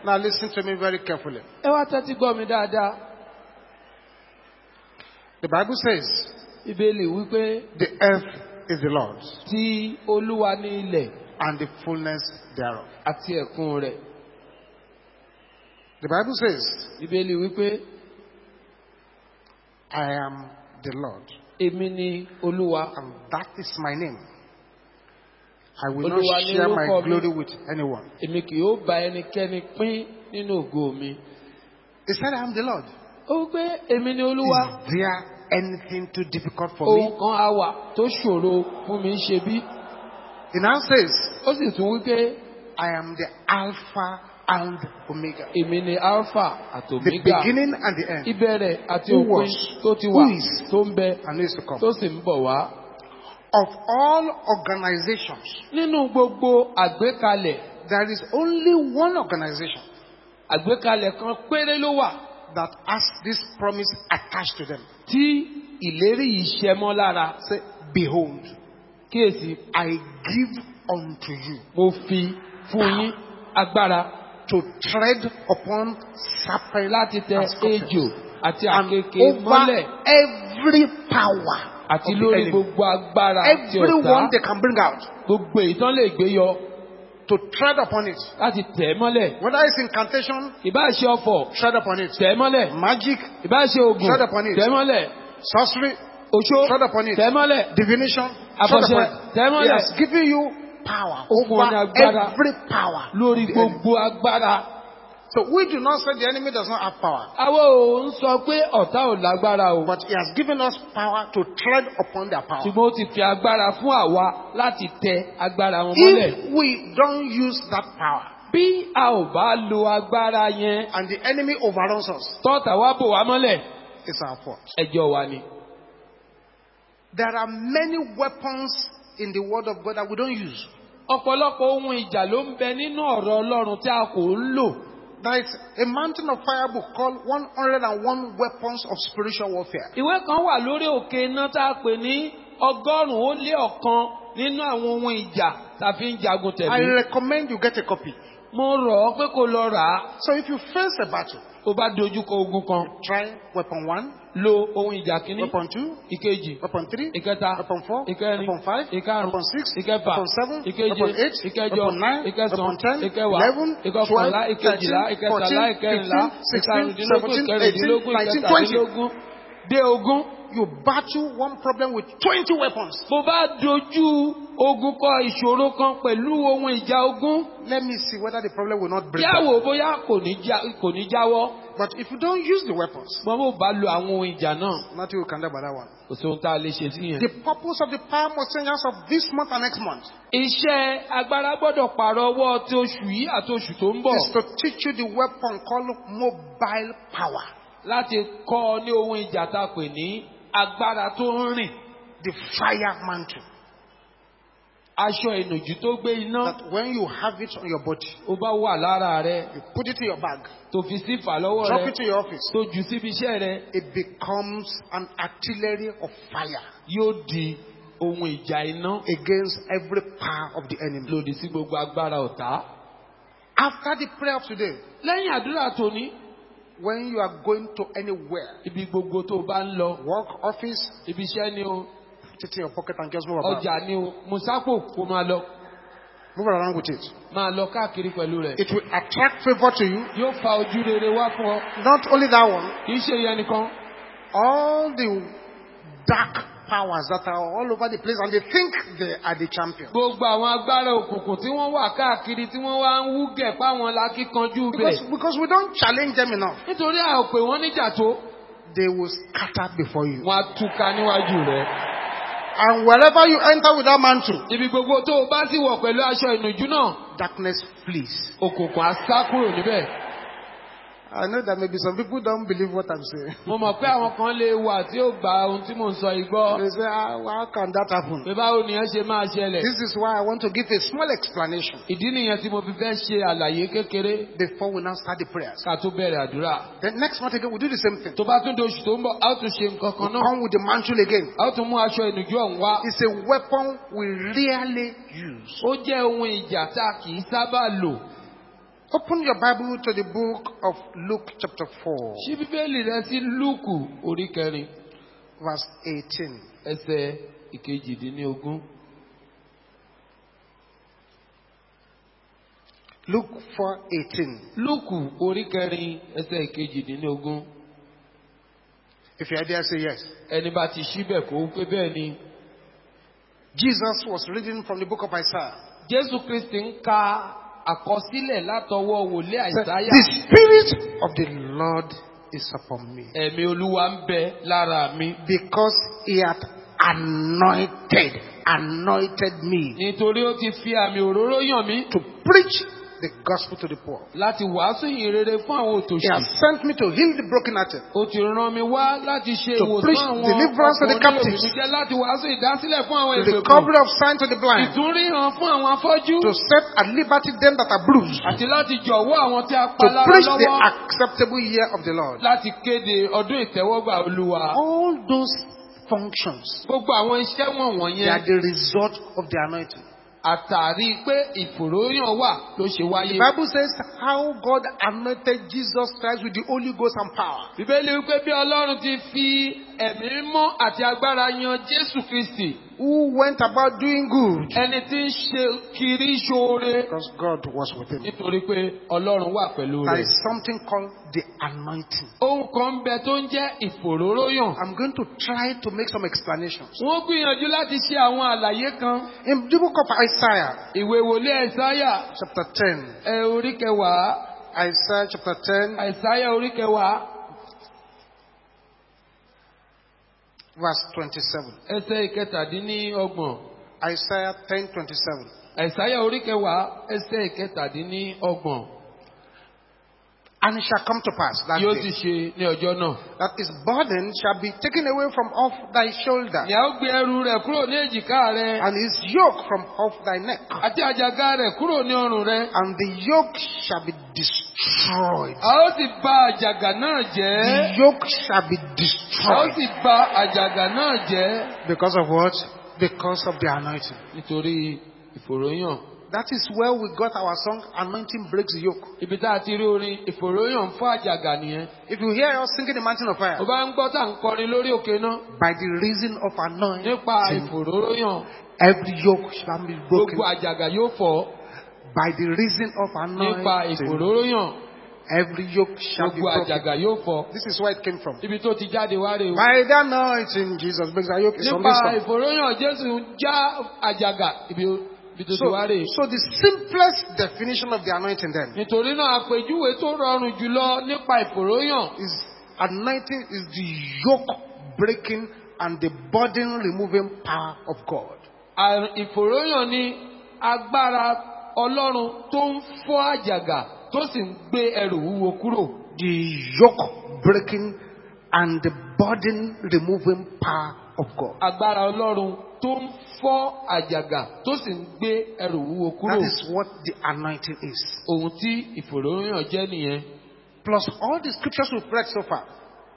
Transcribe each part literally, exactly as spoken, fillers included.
Now listen to me very carefully. Ẹ wá tẹ́tí gbọ́ mi dáadáa. The Bible says, Bíbélì wípé the earth is the Lord's, tí Olúwa ní ilẹ̀ and the fullness thereof. àti ẹ̀kún rẹ̀. The Bible says, Bíbélì wípé I am the Lord, èmi ni Olúwa. and that is my name. I will not Olúwa ni share my orúkọ mi. glory with anyone. Èmi kì yóò bá ẹnikẹ́ni pín nínú ògo mi. He said, I am the Lord. Ó wípé èmi ni Olúwa. Is there anything too difficult for Ohun me? kan á wà tó ṣòro fún mi ṣe bí. He now says, Ó sì tún wípé I am the Alpha and Omega, èmi ni Alpha àti the Omega. beginning and the end, Ìbẹ̀rẹ̀ àti Who òpin was, tó ti who wà is, tó ń bẹ and who is to come. tó sì ń bọ̀ wá. Of all organizations, Nínú gbogbo àgbékalẹ̀, there is only one organization àgbékalẹ̀ kan péré ló wà that has this promise attached to them. tí ìlérí yìí ṣẹ mọ́ lára. Say, behold, Kíyèsí, I give unto you mo fi fún yín agbára to tread upon serpents láti tẹ and scorpions, ejò àti and àkekèé mọ́lẹ̀ over every power àti of the lórí enemy. gbogbo agbára àti Everyone ọ̀tá. they can bring out, Gbogbo ìtàn lè gbé yọ to tread upon it. láti tẹ̀ ẹ́ mọ́lẹ̀. Whether it's incantation, Ìbá ṣe ọ̀fọ̀, tread upon it. tẹ̀ ẹ́ mọ́lẹ̀. Magic, Ìbá ṣe oògùn, Tread upon it. tẹ̀ ẹ́ mọ́lẹ̀. sorcery, Oṣó, tread upon it. tẹ̀ ẹ́ mọ́lẹ̀. Divination, tread Àfọ̀ṣẹ, upon it. tẹ̀ ẹ́ He mọ́lẹ̀. has given you power Ó fún ọ ní over agbára every power. lórí of the enemy. gbogbo agbára. So we do not say the enemy does not have power, Àwọn ò ń sọ pé ọ̀tá ò lágbára o. but he has given us power to tread upon their power. Ṣùgbọ́n ó ti fi agbára fún àwa láti tẹ agbára wọn mọ́lẹ̀. If we don't use that power Bí a ò bá lo agbára yẹn, and the enemy overruns us, tọ́ta wá bò wá mọ́lẹ̀, it's our fault. ẹjọ́ wa ni. There are many weapons in the word of God that we don't use. Ọ̀pọ̀lọpọ̀ ohun ìjà ló ń bẹ nínú ọ̀rọ̀ Ọlọ́run tí a kò ń lò. There is a Mountain of Fire book called one hundred and one Weapons of Spiritual Warfare. Ìwé kan wà lórí òkè iná tá a pè ní ọgọ́rùn-ún ó lé ọ̀kan nínú àwọn ohun ìjà tá a fi ń jagun I tẹ̀lé. recommend you get a copy. Mo rọ̀ ọ́ pé kó lọ rà á. So if you face a battle, Tó bá dojúkọ ogun kan, try weapon one, lo ohun ìjà kìíní, weapon two, ìkejì, weapon three, ìkẹta, weapon four, ìkẹrin, weapon five, ìkarùn, weapon six, ìkẹfà, weapon seven, ìkeje, weapon eight, ìkẹjọ, weapon nine, ìkẹsàn, weapon ten, ìkẹwàá, eleven, ìkọkànlá, twelve, ìkejìlá, thirteen, ìkẹtàlá, fourteen, ìkẹrìnlá, fifteen, sixteen, ìkarùndínlógún, seventeen, ìkẹrìndínlógún, eighteen, nineteen, twenty. ìkẹtàdínlógún, dé ogún. You battle one problem with twenty weapons. Bó bá dojú ogun kọ ìṣòro kan pẹ̀lú ohun ìjà ogun, Let me see whether the problem will not break yàwó down. bóyá kò ní já- kò ní jáwọ́. But if you don't use the weapons, Ṣùgbọ́n bó bá lo àwọn ohun ìjà náà, nothing will come about that one. kò sí ohun tá a lè ṣe sí yẹn. The purpose of the power messengers of this month and next month Iṣẹ́ agbára gbọ́dọ̀ pààrọ̀ ọwọ́ tí oṣù yìí àti oṣù tó ń bọ̀ is to teach you the weapon called mobile power. láti kọ́ ọ ní ohun ìjà tá a pè ní agbára tó ń rìn. The fire mantle. Aṣọ ìnùjú tó gbé iná That when you have it on your body, ó bá wà lára rẹ you put it in your bag, tó fi sí ìfà lọ́wọ́ drop rẹ it to your office, tó jù síbi iṣẹ́ rẹ it becomes an artillery of fire yóò di ohun ìjà iná against every power of the enemy. lòdì sí gbogbo agbára ọ̀tá. After the prayer of today, Lẹ́yìn àdúrà tòní, when you are going to anywhere, ibi gbogbo tó bá ń lọ, work, office, ibi iṣẹ́ ni o, put it in your pocket and just move about. ọjà ni o, mùsápò kó máa lọ, Move around with it. máa lọ káàkiri pẹ̀lú rẹ̀. It will attract favor to you. Yóò fa ojú rere wá fún ọ. Not only that one, Kì í ṣe yẹn nìkan. all the dark powers that are all over the place and they think they are the champion. Gbogbo àwọn agbára òkùnkùn tí wọ́n wà káàkiri tí wọ́n wá ń wúgẹ̀ páwọn lákíkanjú Because, bẹ̀. because we don't challenge them enough. Nítorí a ò pè wọ́n níjà tó, They will scatter before you. wọ́n á túká níwájú rẹ̀. And wherever you enter with that mantle, Ibi gbogbo tó o bá sì wọ̀ pẹ̀lú aṣọ ìnùjú náà, darkness flees. òkùnkùn á sá kúrò níbẹ̀. I know that maybe some people don't believe what I'm saying. Mo mọ̀ pé àwọn kan lè wà tí ó gba ohun tí mò ń sọ yìí gbọ́. They say, ah, well, how can that happen? Pé báwo nìyẹn ṣe máa ṣẹlẹ̀? This is why I want to give a small explanation Ìdí nìyẹn tí mo fi fẹ́ ṣe àlàyé kékeré before we now start the prayers. ká tó bẹ̀rẹ̀ àdúrà. Then next month again, we'll do the same thing. Tó bá tún di oṣù tó ń bọ̀, a ó tún ṣe nǹkan kan náà. Come with the mantle again. A ó tún mú aṣọ ìnùjú ọ̀hún wá. It's a weapon we rarely use. Ó jẹ́ ohun ìjà tá a kì í sábà lò. Open your Bible to the book of Luke chapter four, Ṣí Bíbélì rẹ sí Lúùkù orí kẹrin, verse eighteen. ẹsẹ̀ ìkejìdínlógún. Luke four eighteen. Lúùkù orí kẹrin, ẹsẹ̀ ìkejìdínlógún. If you are there, say yes. Ẹni bá ti ṣí bẹ̀ kó pé bẹ́ẹ̀ ni. Jesus was reading from the book of Isaiah. Jésù Kristi ń ka àkọsílẹ̀ látọwọ́ wòlíì Àìsáyà. The Spirit of the Lord is upon me, Ẹ̀mí Olúwa ń bẹ lára mi. because He hath anointed, anointed me Nítorí ó ti fi àmì òróró yàn mí to preach the gospel to the poor. láti wàásù ìyìn rere fún àwọn He òtòṣì. has sent me to heal the brokenhearted, Ó ti rán mi wá láti ṣe To preach ìwòsàn àwọn deliverance to the ọkùnrin captives. olùdíje, láti wàásù ìdásílẹ̀ fún àwọn the ìgbèkùn. recovery of sight to the blind, Ìtúnríran fún àwọn afọ́jú. to set at liberty them that are bruised, Àti láti jọ̀wọ́ àwọn tí a pa to lára preach the lọ́wọ́. acceptable year of the Lord. Láti kéde ọdún ìtẹ́wọ́gbà Olúwa. All those functions, Gbogbo àwọn iṣẹ́ they are wọ̀nyẹn the result of the anointing. àtàrí pé ìfòròyàn wà ló ṣe The wáyé. Bible says how God anointed Jesus Christ with the Holy Ghost and power. Bíbélì wípé bí Ọlọ́run ti fi ẹ̀mí mímọ́ àti agbára yan Jésù Kristi, Who went about doing good, ẹni tí ń ṣe kiri ṣoore, because God was with him. nítorí pé Ọlọ́run wà pẹ̀lú There rẹ̀. is something called the anointing. Ohun kan ń bẹ tó ń jẹ́ ìfòróróyàn. I'm going to try to make some explanations. Wọ́n gbìyànjú láti ṣe àwọn àlàyé kan. In the book of Isaiah, Ìwé wòlíì Àìsáyà chapter ten, ẹ orí kẹwàá. Isaiah chapter ten, Àìsáyà orí kẹwàá verse twenty-seven. ẹsẹ̀ ìkẹtàdínníọgbọ̀n. Isaiah ten, twenty-seven. Àìsáyà orí kẹwàá ẹsẹ̀ ìkẹtàdínníọgbọ̀n. And it shall come to pass that Yóò sì day ṣe ní ọjọ́ náà. that his burden shall be taken away from off thy shoulder, Ní a ó gbé ẹrù rẹ̀ kúrò ní èjìká rẹ̀, and his yoke from off thy neck, àti àjàgà rẹ̀ kúrò ní ọrùn rẹ̀. and the yoke shall be destroyed. A ó sì bà àjàgà náà jẹ́. The yoke shall be A ó destroyed. sì bà àjàgà náà jẹ́. Because of what? Because of the anointing. Nítorí ìfòròyàn. That is where we got our song, Anointing Breaks the Yoke. Ibi tá a ti rí orin ìfòròyàn fún àjàgà nìyẹn. If you hear us singing the mountain of fire, Ó bá ń gbọ́ tá à ń kọrin lórí òkè náà by the reason of anointing, nípa ìfòròyàn, every yoke shall be broken. gbogbo àjàgà yóò fọ́. By the reason of Nípa anointing, ìfòròyàn, every yoke shall be gbogbo broken. àjàgà yóò fọ́. This is where it came from. Ibi tó ti jáde wá rè o. By the anointing, Jesus breaks the yoke. It's from this Nípa song. ìfòròyàn Jésù já àjàgà. Ibi ibi tó ti So, wá rè. so the simplest definition of the anointing then Nítorí náà àpèjúwe tó rọrùn jùlọ nípa ìfòròyàn. is anointing is the yoke breaking and the burden removing power of God. À- Ìfòròyàn ni agbára Ọlọ́run tó ń fọ́ àjàgà tó sì ń gbé ẹrù wúwo kúrò. The yoke breaking and the burden removing power of God. Agbára Ọlọ́run tó ń fọ́ àjàgà tó sì ń gbé ẹrù wúwo kúrò. That is what the anointing is. Ohun tí ìfòròyàn jẹ́ nìyẹn. Plus all the scriptures we've read so far,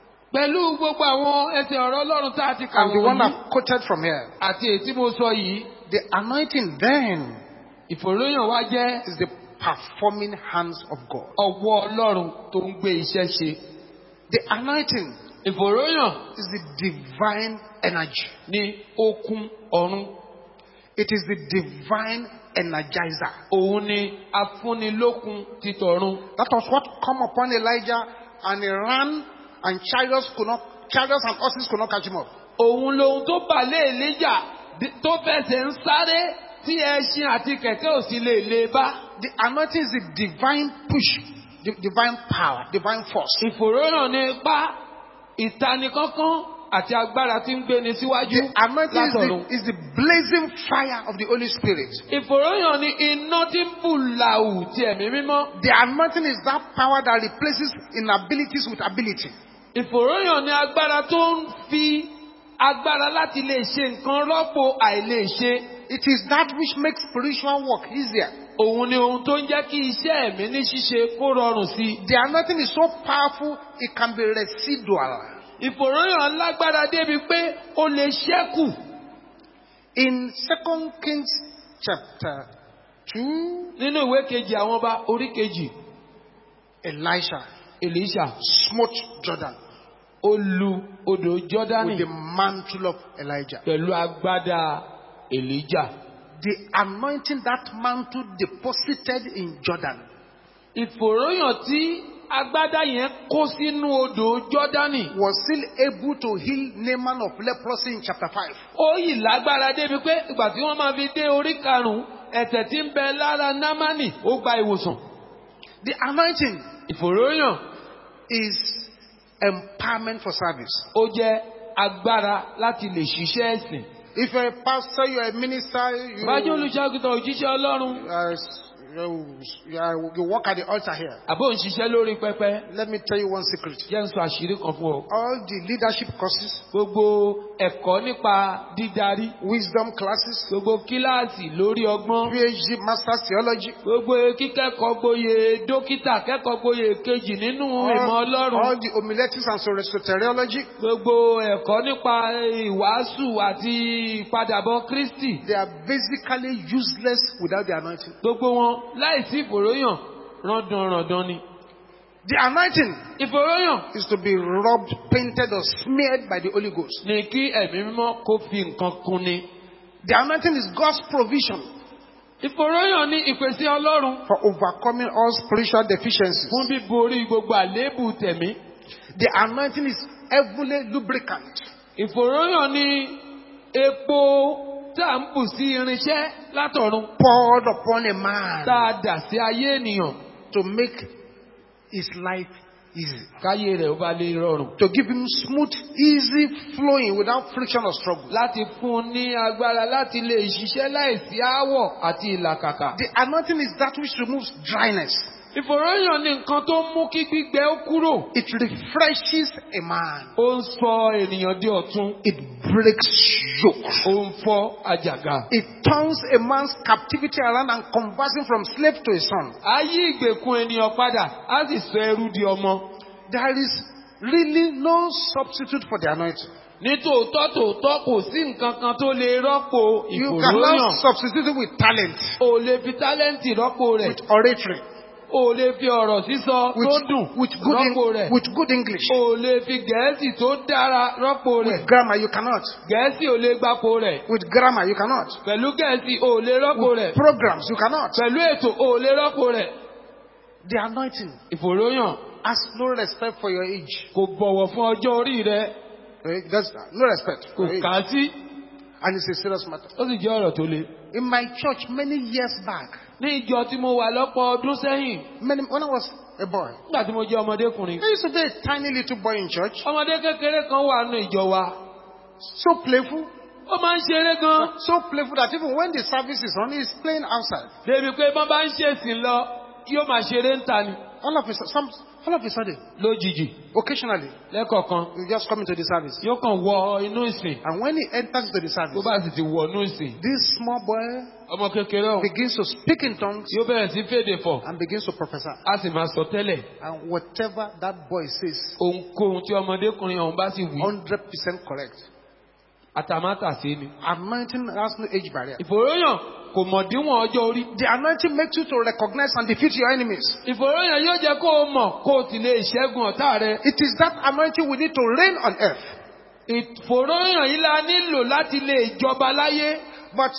Pẹ̀lú gbogbo àwọn ẹsẹ̀ ọ̀rọ̀ Ọlọ́run tá a ti kà and the one wọ̀nyí I've quoted from here, àti èyí tí mo sọ yìí, the anointing then ìfòròyàn wa jẹ́ is the performing hands of God. ọwọ́ Ọlọ́run tó ń gbé iṣẹ́ ṣe. The anointing Ìfòròyàn is the divine energy. ni okun ọ̀run. It is the divine energizer. Òun ni afúnilókun títọ̀run. That was what come upon Elijah, and he ran, and chariots could not, chariots and horses could not catch him up. Òun lohun tó bà lé Èlíjà tó fẹsẹ̀ ń sáré tí ẹṣin àti kẹ̀kẹ́ ò sì lè lè bá. The anointing is the divine push, the divine power, divine force. Ìfòròyàn ni ipá, ìtanikánkán àti agbára tí ń gbéni síwájú The anointing is látọ̀run. the, is the blazing fire of the Holy Spirit. Ìfòròyàn ni iná tí ń bù làwù ti ẹ̀mí mímọ́. The anointing is that power that replaces inabilities with ability. Ìfòròyàn ni agbára tó ń fi agbára láti lè ṣe nǹkan rọ́pò àìlèṣe. It is that which makes spiritual work easier. Òun ni ohun tó ń jẹ́ kí iṣẹ́ ẹ̀mí ní ṣíṣe kó rọrùn sí i. The anointing is so powerful, it can be residual. Ìfòròyàn lágbára débi pé ó lè ṣẹ́kù. In Second Kings chapter two, Nínú ìwé kejì àwọn ọba orí kejì. Elisha Elisha smote Jordan ó lu odò with Jọ́dánì the mantle of Elijah. pẹ̀lú agbádá Elijah. The anointing that mantle deposited in Jordan Ìfòròyàn tí agbádá yẹn kó sínú odò Jọ́dánì was still able to heal Naaman of leprosy in chapter five. ó yìí lágbára débi pé ìgbà tí wọ́n máa fi dé orí karùn-ún ẹ̀tẹ̀ tí ń bẹ lára Námánì ó gba ìwòsàn. The anointing Ìfòròyàn is empowerment for service. ó jẹ́ agbára láti lè ṣiṣẹ́ ẹ̀sìn. If you're a pastor, you're a minister, you, Bájọ́ olùṣàgùtàn òjíṣẹ́ Ọlọ́run. uh, you, you, are- you work at the altar here. Àbó ń ṣiṣẹ́ lórí pẹpẹ. Let me tell you one secret. Jẹ́ ń sọ àṣírí kan fún ọ. All the leadership courses, Gbogbo ẹ̀kọ́ nípa dídarí. wisdom classes, Gbogbo kíláàsì lórí ọgbọ́n. PhD, master's theology, Gbogbo kíkẹ́kọ̀ọ́ gboyè dókítà kẹ́kọ̀ọ́ gboyè kejì nínú ìmọ̀ all, Ọlọ́run. all the homiletics and soteriology, Gbogbo ẹ̀kọ́ nípa ìwàásù àti ìpadàbọ̀ Kristi. they are basically useless without the anointing. Gbogbo wọn láìsí ìfòròyàn rándanràndan ni. The anointing Ìfòròyàn is to be rubbed, painted, or smeared by the Holy Ghost. ni kí ẹ̀mí mímọ́ kó fi nǹkan kun ni. The anointing is God's provision Ìfòròyàn ni ìpèsè Ọlọ́run for overcoming all spiritual deficiencies. fún bíborí gbogbo àléébù tẹ̀mí. The anointing is heavenly lubricant Ìfòròyàn ni epo tá à ń bù sí irinṣẹ́ látọ̀run poured upon a man tá a dà sí ayé ènìyàn to make his life easy, káyé rẹ̀ ó bá lè rọrùn. to give him smooth, easy flowing without friction or struggle. Láti fún un ní agbára láti lè ṣiṣẹ́ láìsí aáwọ̀ àti ìlàkàkà. The anointing is that which removes dryness. Ìfòròyàn ni nǹkan tó ń mú kí gbígbẹ ó kúrò. It refreshes a man. Ó ń sọ ènìyàn di ọ̀tun. It breaks yokes. Ó ń fọ́ àjàgà. It turns a man's captivity around and converts him from slave to a son. Á yí ìgbèkùn ènìyàn padà, á sì sọ ẹrú di ọmọ. There is really no substitute for the anointing. Ní tòótọ́ tòótọ́ kò sí nǹkan kan tó lè rọ́pò You ìfòròyàn. cannot substitute it with talent, O lè fi tálẹ́ǹtì rọ́pò rẹ̀. with oratory, O lè fi ọ̀rọ̀ sísọ with, tó dùn with, good, rọ́pò en- rẹ̀. with good English, O lè fi gẹ̀ẹ́sì tó dára rọ́pò rẹ̀. with grammar. You cannot. Gẹ̀ẹ́sì ò lè gbapò rẹ̀. With grammar, you cannot. Pẹ̀lú gẹ̀ẹ́sì ò lè rọ́pò rẹ̀. With programs, you cannot. Pẹ̀lú ètò ò lè rọ́pò rẹ̀. The anointing Ìfòròyàn has no respect for your age. kò bọ̀wọ̀ fún ọjọ́ orí rẹ̀. Eh, There's no respect Kò for your kà age. á sí. And it's a serious matter. Ó sì jẹ́ ọ̀rọ̀ tó le. In my church, many years back, Ní ìjọ tí mo wà lọ́pọ̀ ọdún sẹ́yìn, many, when I was a boy, nígbà tí mo jẹ́ ọmọdékùnrin, there used to be a tiny little boy in church, ọmọdé kékeré kan wà nínú ìjọ wa. so playful, Ó máa ń ṣeré gan. so playful that even when the service is on, he's playing outside. Débi pé bọ́n bá ń ṣèsìn lọ, yóò máa ṣeré ń ta ni. All of a sudden, some, all of a sudden, Lójijì, occasionally, lẹ́kọ̀ọ̀kan, he just come into the service. yóò kàn wọ inú ìsìn. And when he enters into the Tó service, bá sì ti wọ inú ìsìn, this small boy ọmọ kékeré ọ̀hún begins to speak in tongues yóò bẹ̀rẹ̀ sí fèdè fọ̀, and begins to prophesy. a sì máa sọ tẹ́lẹ̀. And whatever that boy says, Ohunkóhun tí ọmọdékùnrin ọ̀hún bá sì wí, one hundred percent correct. àtàmátàsé ni. Anointing has no age barrier. Ìfòròyàn kò mọ̀ díwọ̀n ọjọ́ orí. The anointing makes you to recognize and defeat your enemies. Ìfòròyàn yóò jẹ́ kó o mọ̀ kó o sì lè ṣẹ́gun ọ̀tá rẹ. It is that anointing we need to reign on earth. Ìfòròyàn yìí la nílò láti lè jọba láyé. But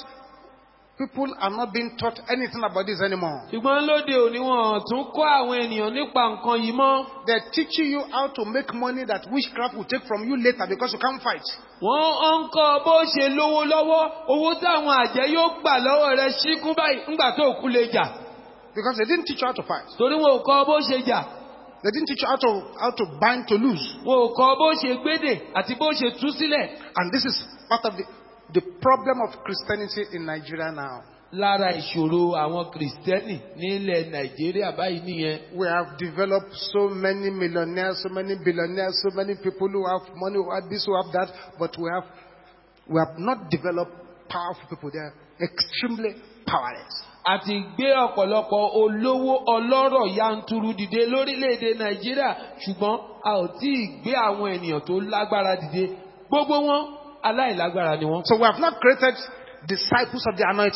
people are not being taught anything about this anymore. Ṣùgbọ́n lóde òní wọn tún kọ́ àwọn ènìyàn nípa nǹkan yìí mọ́. They're teaching you how to make money that witchcraft will take from you later because you can't fight. Wọ́n ń kọ́ bó ṣe lówó lọ́wọ́, owó táwọn àjẹ́ yóò gbà lọ́wọ́ rẹ ṣíkún báyìí ńgbà tó kú lè jà. Because they didn't teach you how to fight. Torí wọn ò kọ́ bó ṣe jà. They didn't teach you how to, how to bind to lose. Wọn ò kọ́ bó ṣe gbédè àti bó ṣe tú sílẹ̀. And this is part of the, the problem of Christianity in Nigeria now. Lára ìṣòro àwọn Kìrìsìtẹ́nì nílẹ̀ Nàìjíríà báyìí nìyẹn. We have developed so many millionaires, so many billionaires, so many people who have money, who have this, who have that, but we have, we have not developed powerful people. They are extremely powerless. Àti gbé ọ̀pọ̀lọpọ̀ olówó ọlọ́rọ̀ yanturu dìde lórílẹ̀‐èdè Nàìjíríà ṣùgbọ́n a ò tí ì gbé àwọn ènìyàn tó lágbára dìde. Gbogbo wọn aláìlágbára ni wọ́n. So we have not created disciples of the anointing.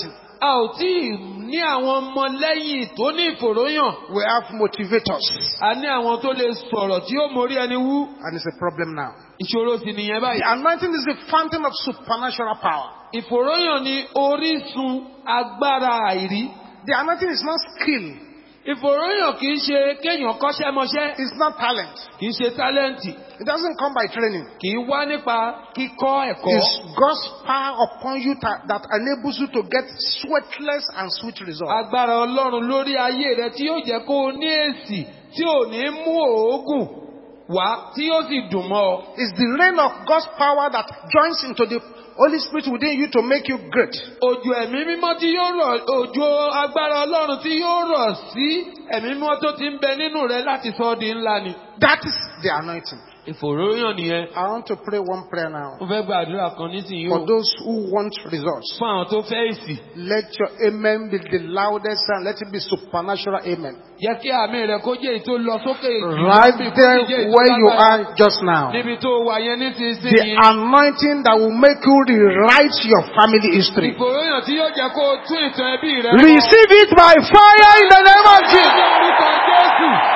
A ò tí ì ní àwọn ọmọ lẹ́yìn tó ní ìfòròyàn. We have motivators. A ní àwọn tó lè sọ̀rọ̀ tí ó mórí ẹni wú. And it's a problem now. Ìṣòro sì nìyẹn The báyìí. anointing is the fountain of supernatural power. Ìfòròyàn ni orísun agbára àìrí. The anointing is not skill. Ìfòròyàn kì í ṣe kéèyàn kọ́ṣẹ́ mọṣẹ́. It's not talent. Kì í ṣe tálẹ́ǹtì. It doesn't come by training. Kì í wá nípa kíkọ́ ẹ̀kọ́. It's God's power upon you that, that enables you to get sweatless and sweet results. Agbára Ọlọ́run lórí ayé rẹ tí yóò jẹ́ kó o ní èsì tí ò ní mú òógùn wá tí yóò sì dùn mọ́ ọ. It's the reign of God's power that joins into the Holy Spirit within you to make you great. Òjò ẹ̀mí mímọ́ tí yóò rọ̀, òjò agbára Ọlọ́run tí yóò rọ̀ sí ẹ̀mí mímọ́ tó ti ń bẹ nínú rẹ láti sọ ọ́ di ńlá ni. That is the anointing. Ìfòròyàn nìyẹn. I want to pray one prayer now. Mo fẹ́ gbàdúrà kan nísìnyí For o. those who want results, Fún àwọn tó fẹ́ èsì. let your amen be the loudest and let it be supernatural amen. Jẹ́ kí àmì rẹ̀ kó jẹ́ èyí tó lọ sókè. Right there where you are just now. Níbi tó wà yẹn The nísinsìnyí. anointing that will make you rewrite your family history. Ìfòròyàn tí yóò jẹ́ kó o tún ìtàn ẹbí rẹ kọ. Receive it by fire in the name of Jesus. Ní orúkọ Jésù.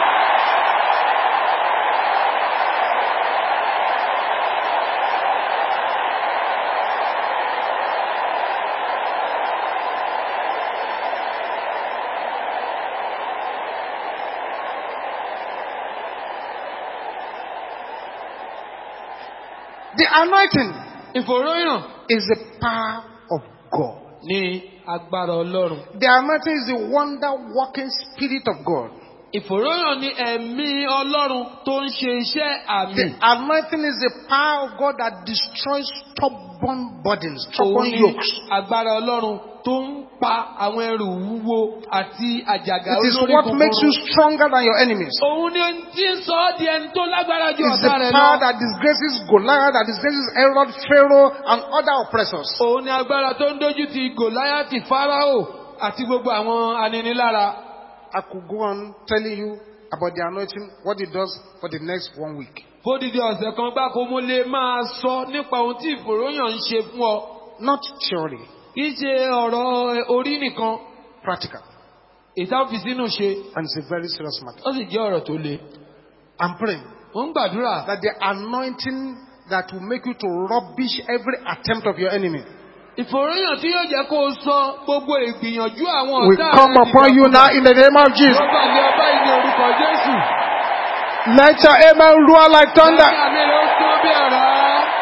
The anointing Ìfòròyàn is the power of God. ní agbára Ọlọ́run. The anointing is the wonder working spirit of God. Ìfòròyàn ní ẹ̀mí Ọlọ́run tó ń ṣe iṣẹ́ àmì. The anointing is the power of God that destroys stubborn burdens, stubborn Òun ni yokes. agbára Ọlọ́run tó ń pa àwọn ẹrù wúwo àti àjàgà It is olórí what makes you kòkòrò. stronger than your enemies. Òun ni ohun tí ń sọ ọ́ di ẹni tó lágbára ju It's the ọ̀tá rẹ̀ power lọ. that disgraces Goliath, that disgraces Herod, Pharaoh, and other oppressors. Òun ni agbára tó ń dójú ti Gòláyátì, Fáráò àti gbogbo àwọn aninilára. I could go on telling you about the anointing, what it does for the next one week. Fódìdí ọ̀sẹ̀ kan gbáko mo lè máa sọ nípa ohun tí ìfòròyàn ń ṣe fún ọ. Not theory, Kì í ṣe ọ̀rọ̀ orí nìkan. practical. Ìtàfi sínú ṣe. And it's a very serious matter. Ó sì jẹ́ ọ̀rọ̀ tó le. I'm praying Mo ń gbàdúrà. that the anointing that will make you to rubbish every attempt of your enemy Ìfòròyàn tí yóò jẹ́ kó o sọ gbogbo ìgbìyànjú àwọn will ọ̀tá come upon you now in the name of Jesus. Ó gbàgbé ọba ìní orúkọ Jésù. Let your amen roar like thunder. Lẹ́yìn àmì rẹ̀ ó sún bí ọ̀rá.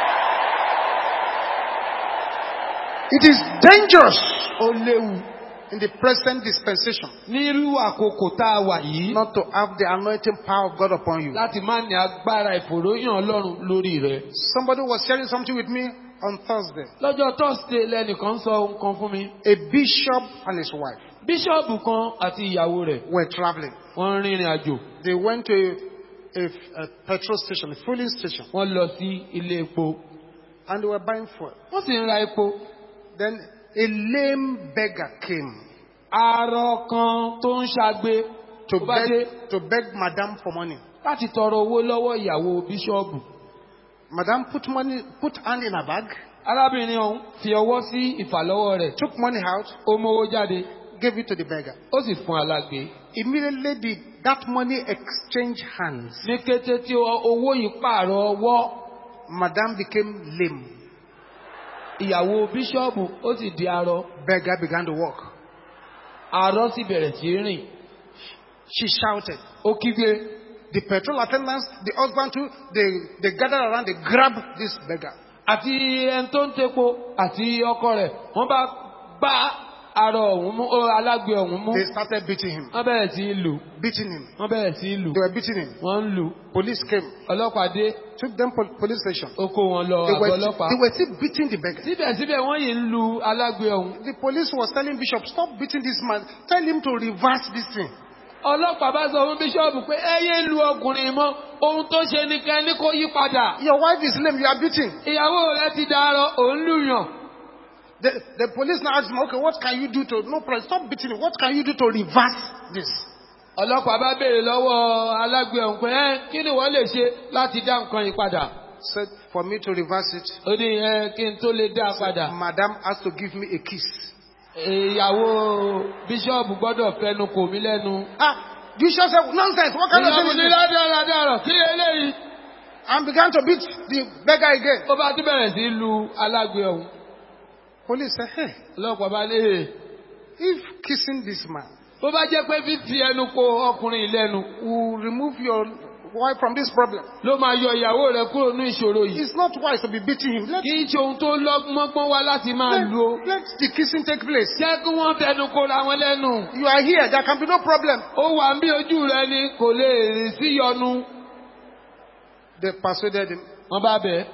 It is dangerous Ó léwu in the present dispensation nírú àkókò tá a wà yìí not to have the anointing power of God upon you. láti má ní agbára ìfòròyàn Ọlọ́run lórí rẹ̀. Somebody was sharing something with me on Thursday. Lọ́jọ́ Thursday lẹ́nìkan sọ ohun kan fún mi. A bishop and his wife Bíṣọ̀bù kan àti ìyàwó rẹ̀ were traveling. wọ́n rìnrìn àjò. They went to a, a, a petrol station, a filling station, Wọ́n lọ sí ilé epo. and they were buying fuel. Wọ́n sì ń ra epo. Then a lame beggar came Arọ kan tó ń ṣagbe to tó bá dé beg, to beg Madame for money. láti tọrọ owó lọ́wọ́ ìyàwó bíṣọ̀bù. Madame put money, put hand in her bag, Arábìnrin ọ̀hún fi ọwọ́ sí ìfàlọ́wọ́ rẹ̀. took money out, Ó mówó jáde. gave it to the beggar. Ó sì fún alágbe. Immediately, the, that money exchanged hands. Ní kété tí owó yìí pààrọ̀ ọwọ́, Madame became lame. ìyàwó bíṣọ̀bù ó sì di arọ. Beggar began to walk. Arọ sì bẹ̀rẹ̀ sí í rìn. She shouted. Ó kígbe. The petrol attendants, the husband too, they, they gathered around, they grabbed this beggar. Àti ẹni tó ń tepo àti ọkọ rẹ̀ wọ́n bá gbá arọ ọ̀hún mú, ó, alágbe ọ̀hún mú. They started beating him, Wọ́n bẹ̀rẹ̀ sí í lù. beating him. Wọ́n bẹ̀rẹ̀ sí í lù. They were beating him. Wọ́n ń lù. Police came, Ọlọ́pàá dé. took them to police station. Ó kó wọn lọ They àgọ́ were, ọlọ́pàá. they were still beating the beggar. Síbẹ̀síbẹ̀ wọ́n yìí ń lu alágbe ọ̀hún. The police was telling Bishop, stop beating this man. Tell him to reverse this thing. Ọlọ́pàá bá sọ fún bíṣọ́ọ̀bù pé ẹ yé lu ọkùnrin mọ́, ohun tó ṣe ni kẹ́ ní kó yí padà. Your wife is lame, you are beating. Ìyàwó rẹ̀ ti dàárọ̀, òun lùyàn. The, the police now asked him, okay, what can you do to, no problem, stop beating him. What can you do to reverse this? Ọlọ́pàá bá béèrè lọ́wọ́ alágbe ọ̀hún pé ẹ kí ni wọ́n lè ṣe láti dá nǹkan yìí padà. Said, for me to reverse it, Ó ní ẹ kí n tó lè dá a padà. Madam has to give me a kiss. Ìyàwó bíṣọ́ọ̀bù gbọ́dọ̀ fẹnu kò mí lẹ́nu. Ah, Bishop said, nonsense, what kind of thing Ìyàwó is ní this? ládàradàrọ̀ kí eléyìí. And began to beat the beggar again. Ó bá tún bẹ̀rẹ̀ sí lu alágbe ọ̀hún. Police said, hey, Ọlọ́pàá bá lé. if kissing this man Bó bá jẹ́ pé fífi ẹnu ko ọkùnrin lẹ́nu. will remove your wife from this problem, Ló máa yọ ìyàwó rẹ̀ kúrò ní ìṣòro yìí. it's not wise to be beating him. Let, Kì í ṣe ohun tó lọ́gbọ́n wá láti máa let, lo. let the kissing take place. Jẹ́ kí wọ́n fẹnu ko ra wọn lẹ́nu. You are here, there can be no problem. Ó wà ń bí ojú rẹ ni kò lè rìn sí yọnu. They persuaded him. Wọ́n bá bẹ̀.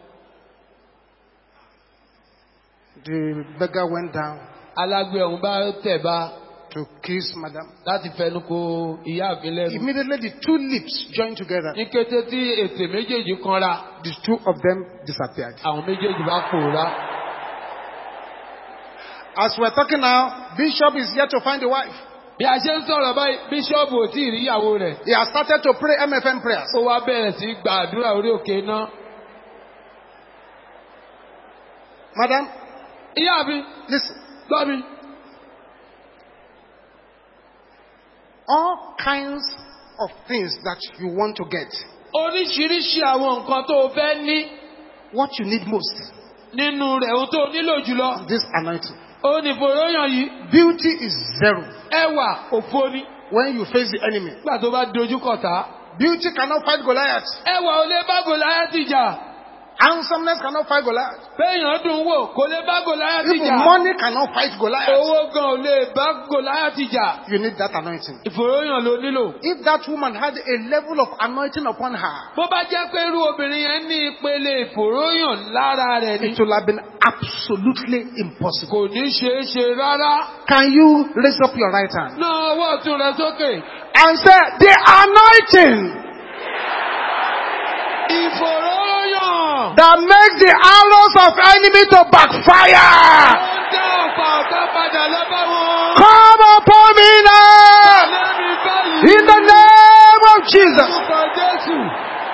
The beggar went down Alágbe ọ̀hún bá tẹ̀ bá to kiss madam. láti fẹnu ko ìyáàfin lẹ́nu. Immediately the two lips joined together. Ní kété tí ètè méjèèjì kanra, The two of them disappeared. àwọn méjèèjì bá pòórá. As we're talking now, Bishop is yet to find a wife. Bí a ṣe ń sọ̀rọ̀ báyìí, bíṣọ́ọ̀bù ò tí ì rí ìyàwó rẹ̀. He has started to pray M F M prayers. Ó wá bẹ̀rẹ̀ sí gbàdúrà orí òkè náà. Madam, Ìyáàfin, listen. gbọ́ mi. All kinds of things that you want to get, Oríṣiríṣi àwọn nǹkan tó o fẹ́ ní what you need most, nínú rẹ̀ ohun tó o nílò jùlọ. this anointing. Ó ní ìfòròyàn yìí. Beauty is zero Ẹwà òfo ni. when you face the enemy. Nígbà tó bá dojú kọ̀tá. Beauty cannot fight Goliath. Ẹwà ò lè bá Gòláyátì jà. Handsomeness cannot fight Goliath. Béèyàn dùn wò kò lè bá Gòláyátì Even jà. money cannot fight Goliath. Owó gan ò lè bá Gòláyátì jà. You need that anointing. Ìfòròyàn ló nílò. If that woman had a level of anointing upon her, Bó bá jẹ́ pé irú obìnrin yẹn ní ìpele ìfòròyàn lára rẹ̀ ni. it would have been absolutely impossible. Kò ní ṣeé ṣe rárá. Can you raise up your right hand Náà ọwọ́ ọ̀tún rẹ̀ sókè. and say, the anointing Ìfòròyàn. that makes the arrows of enemy to backfire, Ó ń dá ọ̀pá ọ̀tá padà lọ́bá wọn. come upon me now Lẹ́mi báyìí. in the name of Jesus. Orúkọ Jésù.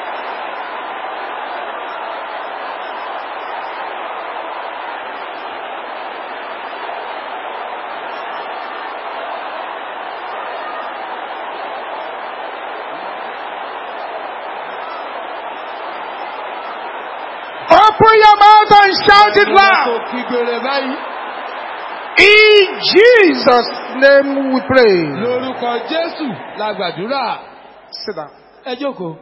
Open your mouth and shout it loud. Kò kígbe rẹ̀ báyìí. In Jesus' name we pray. Lórúkọ Jésù la gbàdúrà. Sit down. Ẹ jókòó.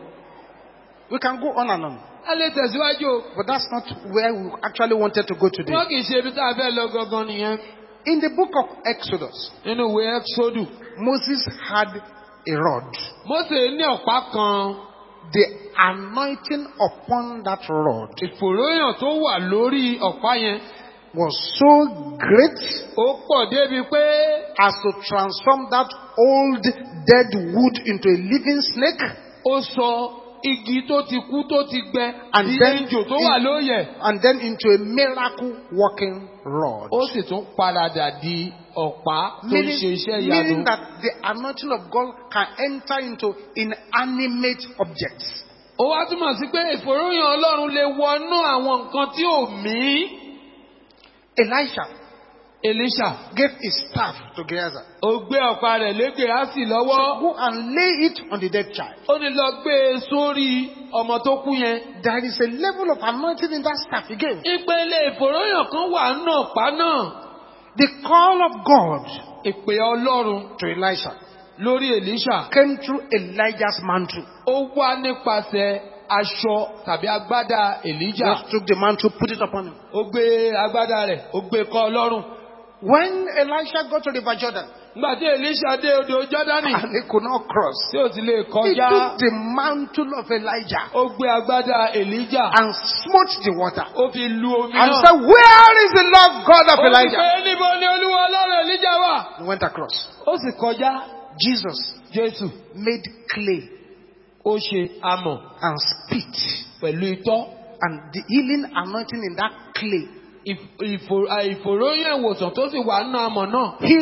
We can go on and on, A lè tẹ̀síwájú o. but that's not where we actually wanted to go today. Wọ́n kì í ṣe ibi tá a fẹ́ lọ gangan nìyẹn. In the book of Exodus, Nínú ìwé Ẹ́kṣódù. Moses had a rod. Mósè ní ọ̀pá kan. The anointing upon that rod Ìfòròyàn tó wà lórí ọ̀pá yẹn. was so great Ó pọ̀ débi pé as to transform that old dead wood into a living snake, ó sọ igi tó ti kú tó ti gbẹ and di then, ejò tó wà lóyè. and then into a miracle working rod. Ó sì tún paradà di ọ̀pá tó ń Meaning, ṣe iṣẹ́ meaning ìyanu. that the anointing of God can enter into inanimate objects. Ó wá túmọ̀ sí pé ìfòròyàn Ọlọ́run lè wọnú àwọn nǹkan tí ò mí. Elisha Elisha gave his staff to Gehazi. ó gbé ọ̀pá rẹ̀ lé Gèhásì lọ́wọ́. Go and lay it on the dead child. Ó ní lọ gbé e sórí ọmọ tó kú yẹn. There is a level of anointing in that staff he gave. Ìpele ìfòròyàn kan wà nínú ọ̀pá náà. The call of God Ìpè Ọlọ́run to Elisha lórí Elisha came through Elijah's mantle. ó wá nípasẹ̀ aṣọ tàbí agbádá Elijah. Just took the mantle, put it upon him. Ó gbé agbádá rẹ̀, ó gbé kọ́ Ọlọ́run. When Elisha got to the River Jordan Nígbà tí Elisha dé odò Jọ́dánì and he could not cross, tí ò ti lè he kọjá, took the mantle of Elijah ó gbé agbádá Elijah, and smote the water ó fi lu omi and náà. said, where is the Lord God of Ó sì Elijah? pé níbo ni Olúwa Ọlọ́run Elijah wà? He went across. Ó sì kọjá. Jesus Jésù made clay ó ṣe amọ̀ and spit, pẹ̀lú itọ́. and the healing anointing in that clay Ìf- ìfò- à, Ìfòròyàn ìwòsàn tó sì wà nínú amọ̀ náà. healed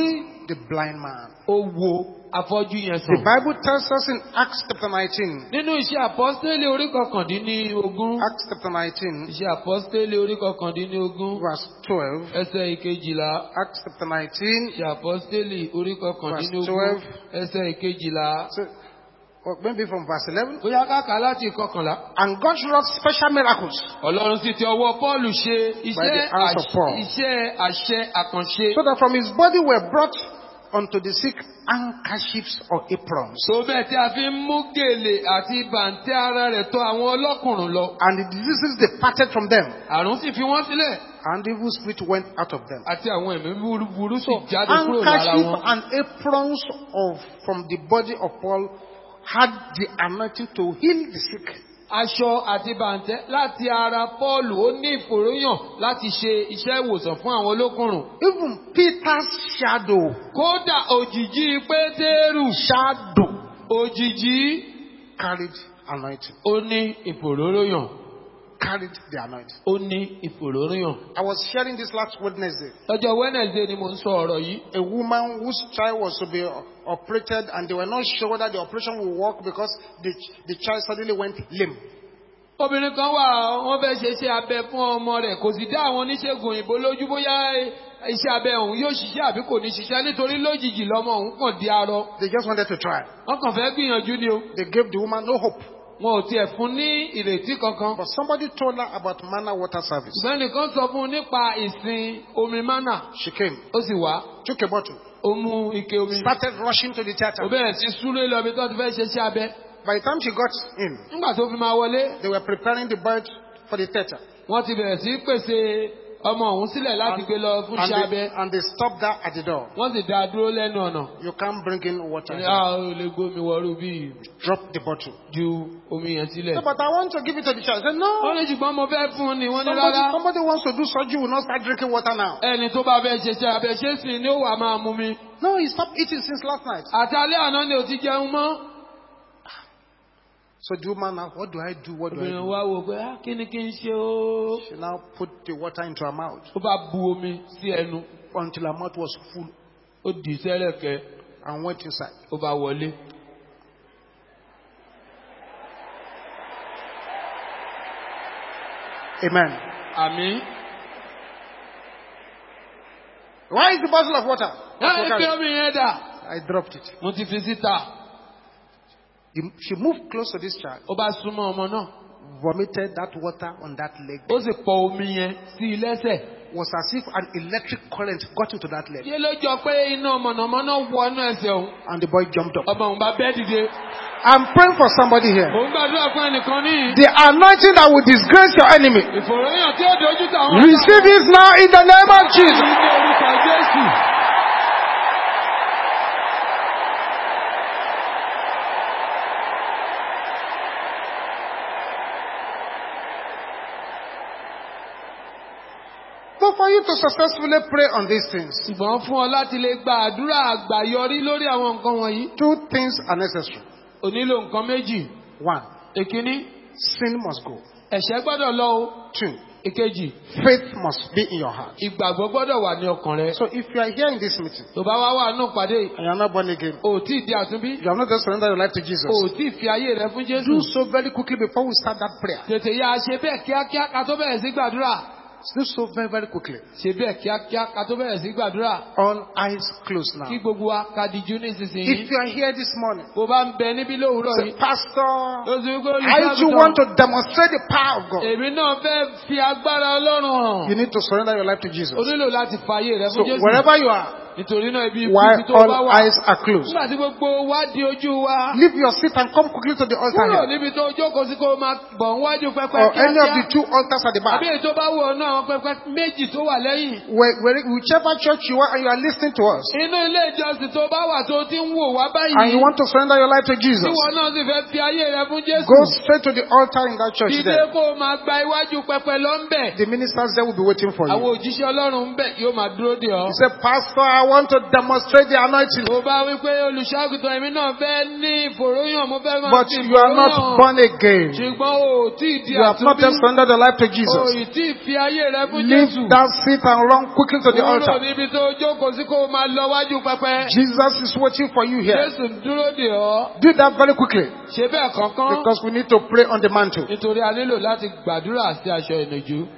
the blind man. ó wo afọ́jú yẹn The sàn. Bible tells us in Acts chapter nineteen, Nínú iṣẹ́ àpọ́stélì orí kọkàndínlógún. Acts chapter nineteen, Iṣẹ́ àpọ́stélì orí kọkàndínlógún. verse twelve, Ẹsẹ̀ ìkejìlá. Acts chapter nineteen, Iṣẹ́ àpọ́stélì orí kọkàndínlógún. Ẹsẹ̀ ìkejìlá. so, or maybe from verse eleven. Bóyá káàkà láti ìkọkànlá. And God wrought special miracles Ọlọ́run sì ti ọwọ́ Pọ́ọ̀lù ṣe By iṣẹ́ the hands of àṣ- Paul. iṣẹ́ àṣẹ àkànṣe. so that from his body were brought unto the sick handkerchiefs or aprons, Tó bẹ́ẹ̀ tí a fi ń mú gèlè àti bàǹtẹ́ ara rẹ̀ tọ̀ àwọn ọlọ́kùnrùn lọ. and the diseases departed from them, Àrùn sì fi wọ́n sílẹ̀. and evil spirit went out of them. Àti àwọn ẹ̀mí búburú sì jáde kúrò lára Handkerchief wọn. and aprons of from the body of Paul had the anointing to heal the sick. Aṣọ àti bàǹtẹ́ láti ara Pọ́ọ̀lù ó ní ìfòròyàn láti ṣe iṣẹ́ ìwòsàn fún àwọn olókùnrùn. Even Peter's shadow, Kódà òjìji Pétérù. shadow Òjìji carried anointing, ó ní ìfòròyàn. carried the anointing. Ó ní ìfòròyàn. I was sharing this last Wednesday. Lọ́jọ́ Wednesday ni mo ń sọ ọ̀rọ̀ yìí. A woman whose child was to be operated and they were not sure whether the operation would work because the, the child suddenly went lame. Obìnrin kan wà wọ́n fẹ́ ṣe iṣẹ́ abẹ fún ọmọ rẹ̀ kò sì dá àwọn oníṣègùn òyìnbó lójú bóyá iṣẹ́ abẹ òun yóò ṣiṣẹ́ àbí kò ní ṣiṣẹ́ nítorí lójijì lọ́mọ òun kàn di arọ. They just wanted to try. Wọ́n kàn fẹ́ gbìyànjú ni o. They gave the woman no hope. Wọn ò tiẹ̀ fún ní ìrètí kankan. But somebody told her about manna water service. Ṣùgbọ́n nìkan sọ fún un nípa ìsìn omi mánà. She came, Ó sì wá. took a bottle, Ó mú ike omi. started rushing to the Ó theater. bẹ̀rẹ̀ sí súré lọ bí tó ti fẹ́ ṣe iṣẹ́ abẹ. By the time she got in, Nígbà tó fi máa wọlé, they were preparing the bird for the theater. wọ́n ti bẹ̀rẹ̀ sí pèsè ọmọ òun sílẹ̀ láti gbé lọ fún And iṣẹ́ abẹ. they, and they stopped her at the door. Wọ́n sì dá a dúró lẹ́nu ọ̀nà. You can't bring in water. Ní àwọn olè gbómi wọrú bí Drop the bottle. ju omi yẹn sílẹ̀. No, but I want to give it to the child. I said, no. Wọ́n ní ṣùgbọ́n mo fẹ́ fún un ni wọ́n ní Somebody, rárá. somebody wants to do surgery will not start drinking water now. Ẹni tó bá fẹ́ ṣe iṣẹ́ abẹ ṣé sì ni ó wà máa mú mi. No, he stopped eating since last night. Àtàlẹ́ àná ni ò ti jẹun mọ́. So the woman now, what do I do? What do I Obìnrin do? wa wò pé "Ah, kí ni kí n ṣe o?" She now put the water into her mouth Ó bá bu omi sí ẹnu. until her mouth was full Ó dì í sẹ́lẹ̀kẹ́. and went inside. Ó bá wọlé. Amen. Àmín. Why is the bottle of water? Ẹ ẹ fi omi yẹn dà. I dropped it. Mo ti fi síta. The- She moved close to this child, Ó bá súnmọ́ ọmọ náà. vomited that water on that leg. Ó sì pọ omi yẹn sí i lẹ́sẹ̀. Was as if an electric current got into that leg. Ṣé ló jọ pé iná mọ̀nàmọ́ná wọnú ẹsẹ̀ òun? And the boy jumped up. Ọmọ òun bá bẹ́ẹ̀ dìde. I'm praying for somebody here. Òun gbàdúrà fún ẹnìkan níyì. The anointing that will disgrace your enemy. Ìfòròyàn tí ó dojú tà wọ́n. Receive it now in the name of Jesus. Ní orúkọ Jésù. But for you to successfully pray on these things, Ṣùgbọ́n fún ọ láti lè gba àdúrà àgbàyọrí lórí àwọn nǹkan wọ̀nyí. two things are necessary. O nílò nǹkan méjì. One, Èkíní, sin must go. ẹ̀ṣẹ̀ gbọ́dọ̀ lọ o. Two, Ìkejì, faith must be in your heart. ìgbàgbọ́ gbọ́dọ̀ wà ní ọkàn rẹ. So if you are here in this meeting Tó bá wá wà nù pàdé, and you are not born again, o ò tí ì di àtúnbí. you have not just surrendered your life to Jesus, O ò tí ì fi ayé rẹ fún Jésù. do so very quickly before we start that prayer. Tètè yá a ṣe bẹ́ẹ̀ kíákíá ká tó bẹ̀rẹ̀ sí gbàdúrà. Do so very, very quickly. Ṣe bẹ́ẹ̀ kíákíá ká tó bẹ̀rẹ̀ sí gbàdúrà. All eyes closed now. Kí gbogbo wa ká dijú nísinsìnyí. If you are here this morning, Bó bá ń bẹ níbí lówùúrọ̀ say, yìí. Pastor, Ó sì wípé I too want to demonstrate the power of God. Èmi náà fẹ́ fi agbára Ọlọ́run You hàn. need to surrender your life to Jesus. O nílò láti fààyè rẹ So fún Jésù. wherever you are, Nítorí náà ibi while ibi tó bá all wà. eyes are closed, Nígbà tí gbogbo wa di ojú wa. leave your seat and come quickly to the altar Kúrò here. níbi tó jókòó sí kó máa bọ̀ níwájú pẹpẹ Or any of the kíákíá. two altars at the back. Àbí èyí tó bá wù ọ́ náà àwọn pẹpẹ méjì tó wà lẹ́yìn. Where, where, whichever church you are and you are listening to us, Inú ilé ìjọsìn tó bá wà tó ti ń wò wá and you báyìí. want to surrender your life to Jesus, Tí wọn náà sì fẹ́ fi ayé rẹ fún Jésù. go straight to the altar in that church Dìde there. kó o máa gba iwájú pẹpẹ lọ ń bẹ̀. The ministers there will be waiting for you. Àwọn òjíṣẹ́ Ọlọ́run ń bẹ̀ yóò máa dúró dè ọ́. You say, Pastor, I want to demonstrate the anointing. Mo bá wí pé olùṣọ́àgùtàn èmi náà fẹ́ ní ìfòròyàn, mo fẹ́ máa But fi you are not ìfòròyàn. born again. Ṣùgbọ́n o ò tí ì di You have not àtúnbí. yet surrendered your life to O Jesus. ì tí ì fi ayé rẹ fún Leave Jésù. that seat and run quickly to the Kúrò altar. níbi tó jókòó sí kó o máa lọ wájú pẹpẹ. Jesus is waiting for you here. Jésù ń dúró dè ọ́. Do that very quickly Ṣe bẹ́ẹ̀ kankan. because we need to pray on the mantle. Nítorí a nílò láti gbàdúrà sí aṣọ ìnùjú.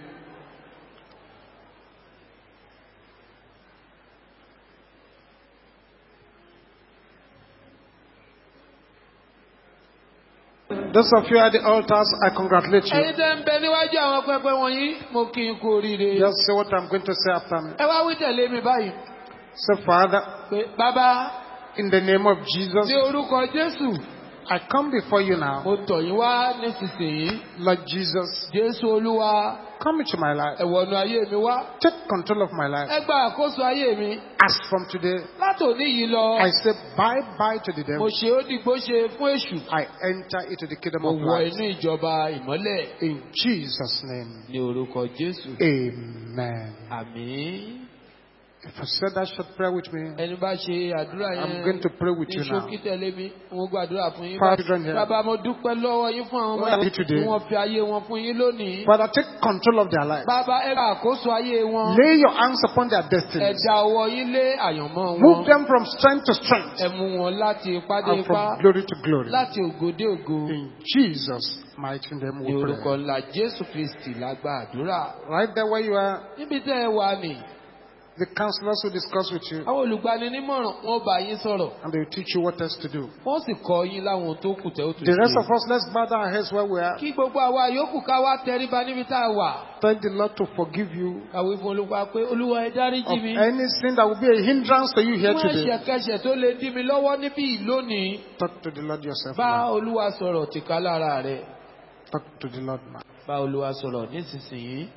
Those of you at the altars, I congratulate you. Ẹ̀yin tẹ́ ń bẹ níwájú àwọn pẹpẹ wọ̀nyí, mo kí n kú oríire. Just say what I'm going to say after me. Ẹ wá wí tẹ̀lé mi báyìí. Say, Father, Pé bàbá, in the name of Jesus, ní orúkọ Jésù, I come before you now. mo tọ̀ yín wá nísinsìnyí. Lord Jesus, Jésù Olúwa, come into my life. ẹ wọnú ayé mi wá. Take control of my life. Ẹ gba àkóso ayé mi. As from today, Látòní yìí lọ, I say bye-bye to the mo devil. ṣe ó dìgbò ṣe fún èṣù. I enter into the kingdom Mo of wọ light. inú ìjọba ìmọ́lẹ̀. In Jesus' name, Ní orúkọ Jésù. amen. Àmín. If you said that short prayer with me, Ẹni bá ṣe àdúrà yẹn. I'm going to pray with Ní you now. ṣókí tẹ̀lé mi, mo gbàdúrà fún yín. Father, children here. Bàbá mo dúpẹ́ lọ́wọ́ yín fún àwọn What are ọmọ you today? tí wọ́n fi ayé wọn fún yín lónìí. Father, take control of their life. Bàbá ẹ gba àkóso ayé wọn. Lay your hands upon their Ẹ destinies. dá ọwọ́ yín lé àyànmọ́ Move wọn. them from strength to strength Ẹ mú wọn láti ipá dé and ipá. from glory to glory. Láti ògo dé ògo. In Jesus' mighty name Ní we orúkọ pray. ńlá Jésù Kristì la gba àdúrà. Right there where you are, Níbi tẹ́ ẹ wà ní, the counselors will discuss with you àwọn olùgbaninímọ̀ràn wọn bá yín sọ̀rọ̀. and they will teach you what else to do. Wọ́n sì kọ́ yín láwọn tó kù tẹ́ ó tún The rest of ṣe. us, let's bow down our heads where we are. Kí gbogbo àwa yòókù ká wá tẹríba níbi tá a wà. Thank the Lord to forgive you Kàwé fún Olúwa pé Olúwa ẹ dáríjì of mi. any sin that will be a hindrance to you here Má today. ṣẹ̀kẹ̀ṣẹ̀ tó lè dí mi lọ́wọ́ níbí lónìí. Talk to the Lord yourself Bá now. Olúwa sọ̀rọ̀ tìká lára rẹ̀. Talk to the Lord now. Bá Olúwa sọ̀rọ̀ nísinsìnyí.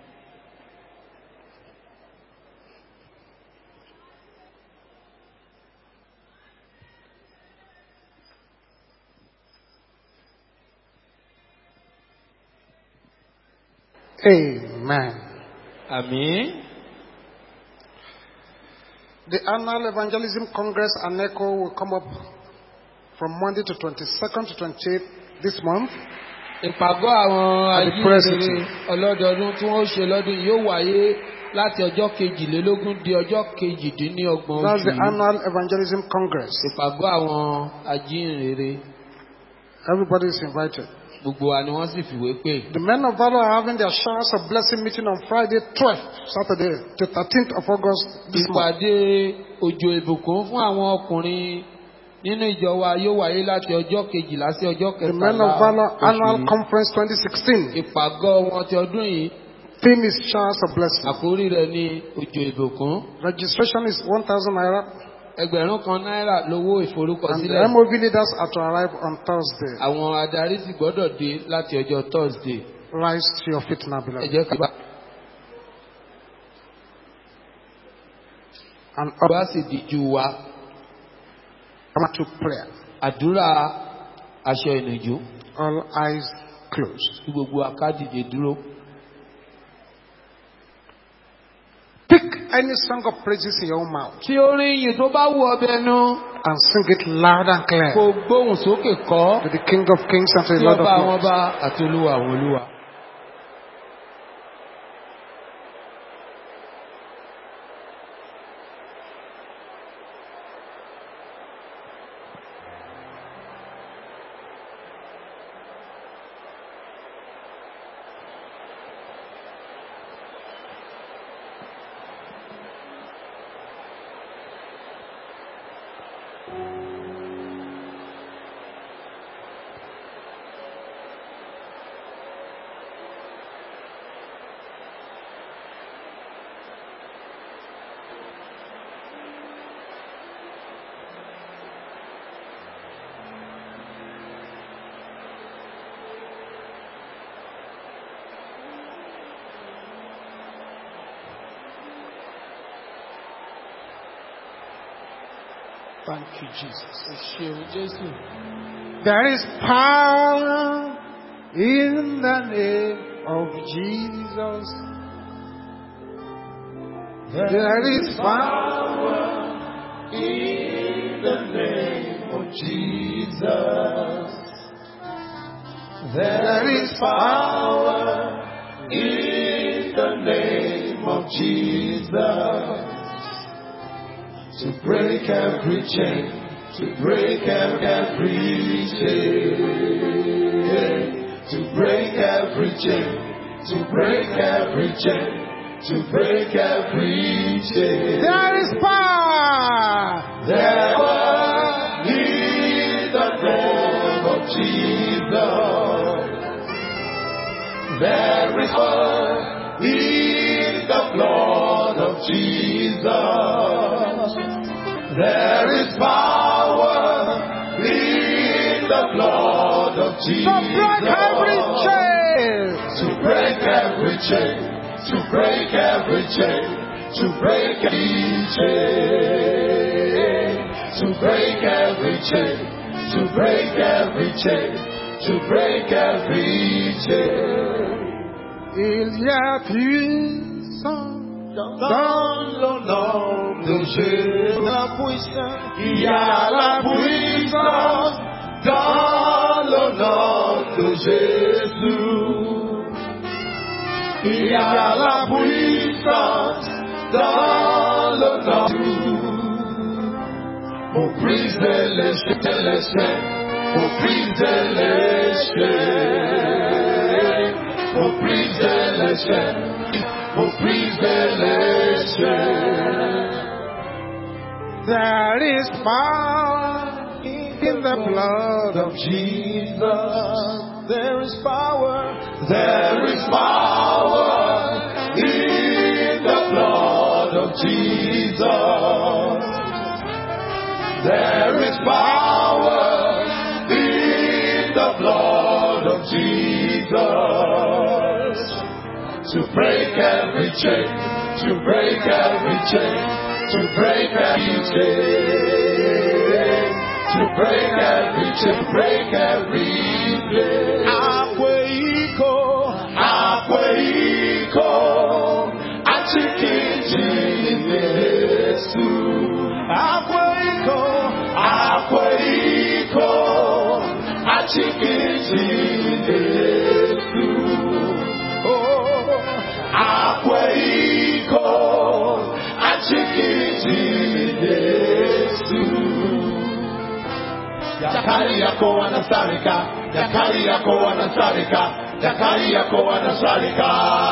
Amen. Àmín. The annual Evangelism Congress and ECHO will come up from Monday to twenty-second to twenty-eighth this month. Ìpàgọ́ àwọn At the ajíhìnrere present. ọlọ́dọọdún tí wọ́n ṣe lọ́dún yìí yóò wáyé láti ọjọ́ kejìlélógún di ọjọ́ kejìdínlọ́gbọ̀n That's oṣù the yìí. annual Evangelism Congress. Ìpàgọ́ àwọn ajíhìnrere Everybody is invited. gbogbo wa ni wọ́n sì fìwé pè. The men of valor are having their showers of blessing meeting on Friday, twelfth, Saturday, to thirteenth of August this month. Ìpàdé òjò ìbùkún fún àwọn ọkùnrin nínú ìjọ wa yóò wáyé láti ọjọ́ kejìlá sí ọjọ́ The Men kẹtàlá of Valor oṣù Annual yìí. Conference twenty sixteen. Ìpàgọ́ wọn ti ọdún yìí, Theme is showers of blessing. àkórí rẹ̀ ní òjò ìbùkún. Registration is one thousand naira. Ẹgbẹ̀rún kan náírà lówó And the ìforúkọsílẹ̀. M O V leaders are to arrive on Thursday. Àwọn adarí sì gbọ́dọ̀ dé láti ọjọ́ Thursday. Rise to your feet now, Ẹ beloved. jẹ́ kí bá And bá up sì díjú wa. to prayer. Àdúrà aṣọ ìnùjú All eyes closed. kí gbogbo akádìde dúró. Pick any song of praises in your own mouth Tí orin ìyìn tó bá wù ọbẹ̀ ẹnu and sing it loud and clear kò gbóhùn sókè kọ́ to the King of Kings and to the sí Lord ọba of àwọn Lords. ọba àti olúwa àwọn olúwa. Thank you, Jesus. Ẹ ṣeun Jésù. There is power in the name of Jesus. There is power In the name of Jesus, there is power. In the name of Jesus, to break every chain, to break every chain, to break every chain, to break every chain, to break every chain. There is power. There was in the name of Jesus. There is power in the blood of Jesus. There is power in the blood of Jesus. To break every chain. To break every chain. To break every chain. To break every chain. To break every chain. To break every chain. To break every chain. Il y a puissance dans le nom de Jésus. La puissance. Il y a la puissance dans le nom de Jésus. Il y a la puissance dans le nom de Jésus. Pour briser les chaînes, pour briser les chaînes, pour briser les chaînes, pour briser les chaînes. There is power in the blood of Jesus. There is power. There is power in the blood of Jesus. There is power in the blood of Jesus. To break every chain, to break every chain, to break every chain, to break every chain, break every chain. Akweko, akweko, achikiji Yesu. Akweko, akweko, achikiji Yesu. Akweko, achikiji Yesu. Yakari yako anasarika, yakari yako anasarika, yakari yako anasarika.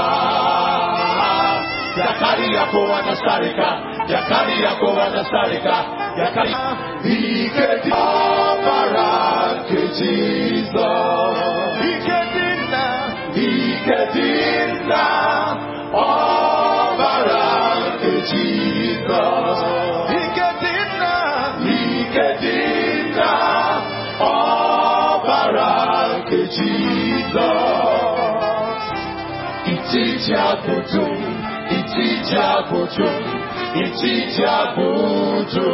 Yakari yako anasarika, yakari yako anasarika, yakari. Iketi barake Jesus. Iketina, iketina, oh barake Jesus. Iketina, iketina, oh barake Jesus. Itija kutu, itija kutu, itija kutu,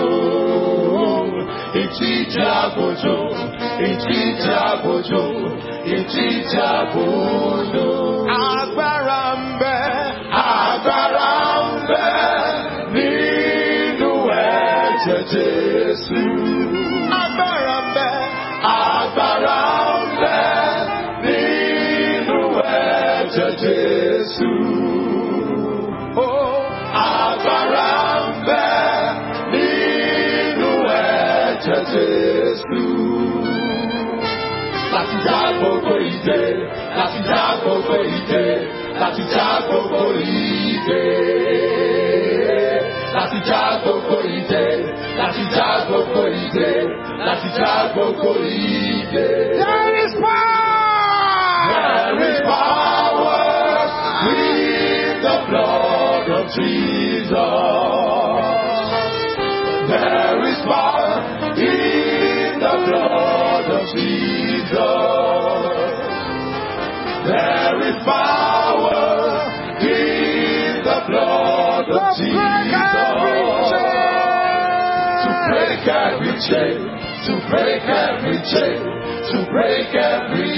itija kutu, itija kutu, itija kutu. Agbára ń bẹ, agbára ń bẹ nínú ẹ̀jẹ̀ Jésù. Agbára ń bẹ, agbára ń bẹ nínú ẹ̀jẹ̀ Jésù. Oh, agbára ń bẹ nínú ẹ̀jẹ̀ Jésù. Láti já gbogbo ìdè, láti já gbogbo ìdè, láti já gbogbo ìdè. Láti já gbogbo ìdè, láti já gbogbo ìdè, láti já gbogbo ìdè. There is power. There is power in the blood of Jesus. There is power in the blood of Jesus. There is power in the blood of Jesus. To break every chain, to break every chain, to break every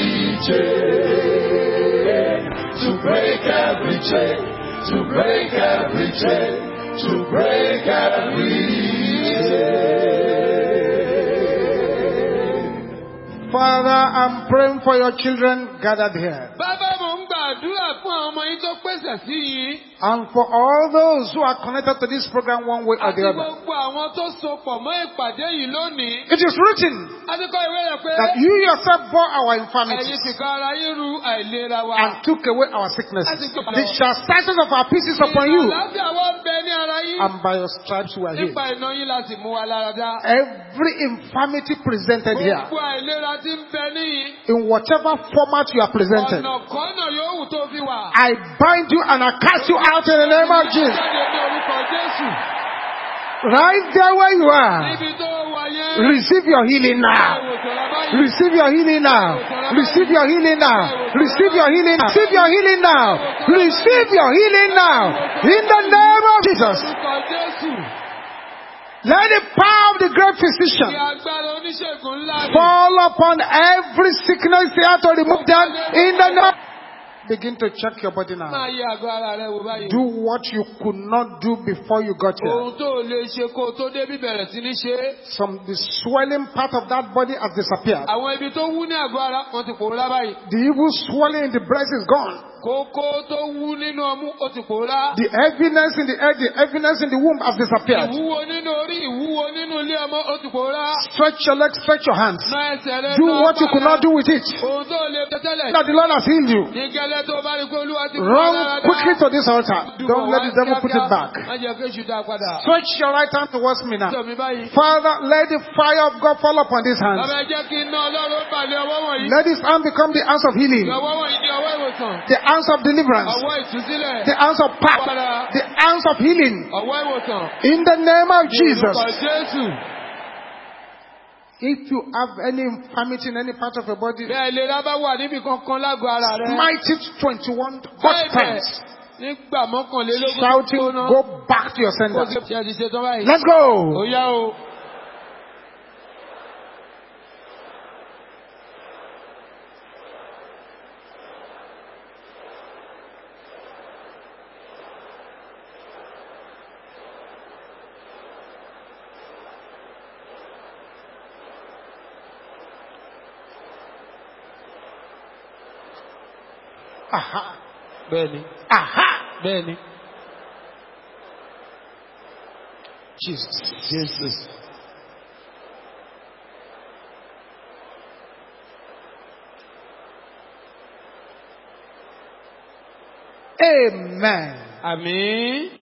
chain, to break every chain, to break every chain, to break every Father, I'm praying for your children gathered here. Bàbá mo ń gbàdúrà fún àwọn ọmọ yín tó pèsè sí yín. And for all those who are connected to this program one way or Àti the other. gbogbo àwọn tó sopọ̀ mọ́ ìpàdé yìí lónìí. It is written A ti kọ ìwé rẹ̀ pé that you yourself bore our ẹ̀yin infirmities ti kan ara yín ru àìlera wa. and took away our sicknesses. The chastisement of our peace is upon you, Àlàáfíà wa ń bẹ ní ara yín. and by your stripes we are healed. Nípa iná yín láti mú wa lára dá. Every infirmity presented here, Gbogbo àìlera tí ń bẹ níyìn. in whatever format you are presented, Ọ̀nà kọ́nà yòówù tó fi wà. I bind you and I cast you out in the name of Jesus. Jáde ní orúkọ Jésù. Right there where you are, Níbi tó wà yẹn. receive your healing now. Receive your healing now. Receive your healing now. Receive your healing now. Receive your healing now. Receive your healing now. In the name of Jesus. Orúkọ Jésù. Let the power of the great Kí physician agbára oníṣègùn ńlá ni. fall upon every sickness here to remove them in the name. Begin to check your body now. Máa yẹ àgọ́ ara rẹ wò báyìí. Do what you could not do before you got here. Ohun tó lè ṣe kó o tó débí bẹ̀rẹ̀ sí ní ṣe. Some the swelling part of that body has disappeared. Àwọn ibi tó wú ní àgọ́ ara wọn ti pòórá báyìí. The evil swelling in the breast is gone. Kókó tó wú nínú ọmú ó ti pòórá. The heaviness in the head, the heaviness in the womb has disappeared. Ìwúwo nínú orí, ìwúwo nínú ilé ọmọ ó ti pòórá. Stretch your legs, stretch your hands. Ná ẹsẹ̀ rẹ Do náà what you could not do with it. Ohun tó lè fẹ́ tẹ́lẹ̀. That the Lord has healed you. Ní gẹ́lẹ́ tó bá rí pé Olúwa ti fún ọ Run lára dá. quickly to this altar. Don't let the devil put it back. Má jẹ́ kéṣù dá padà. Stretch your right hand towards me now. Sọ mi báyìí. Father, let the fire of God fall upon these hands. Bàbá ẹ jẹ́ kí iná Ọlọ́run balẹ̀ ọwọ́ wọ̀nyí. Let this hand become the hands of healing, Ọwọ́ wọ̀nyí di ọwọ́ ìwòsàn. the hands of deliverance, Ọwọ́ ìtúsílẹ̀. the hands of power, the hands of healing. Ọwọ́ ìwòsàn. In the name of Orúkọ Jesus. Jésù. If you have any infirmity in any part of your body, Bẹ́ẹ̀ ìlera bá wà níbi kankan lágọ̀ọ́ ara rẹ. smite it twenty-one hot times, Nígbà mọ́kànlélógún tó shouting, gbóná. go back to your Ó sender. ti ṣe ti ṣe tán báyìí. Let's go. Ó yá o. Aha. Bẹ́ẹ̀ni. Aha. Bẹ́ẹ̀ni. Jesus. Jesus. Amen. Àmín.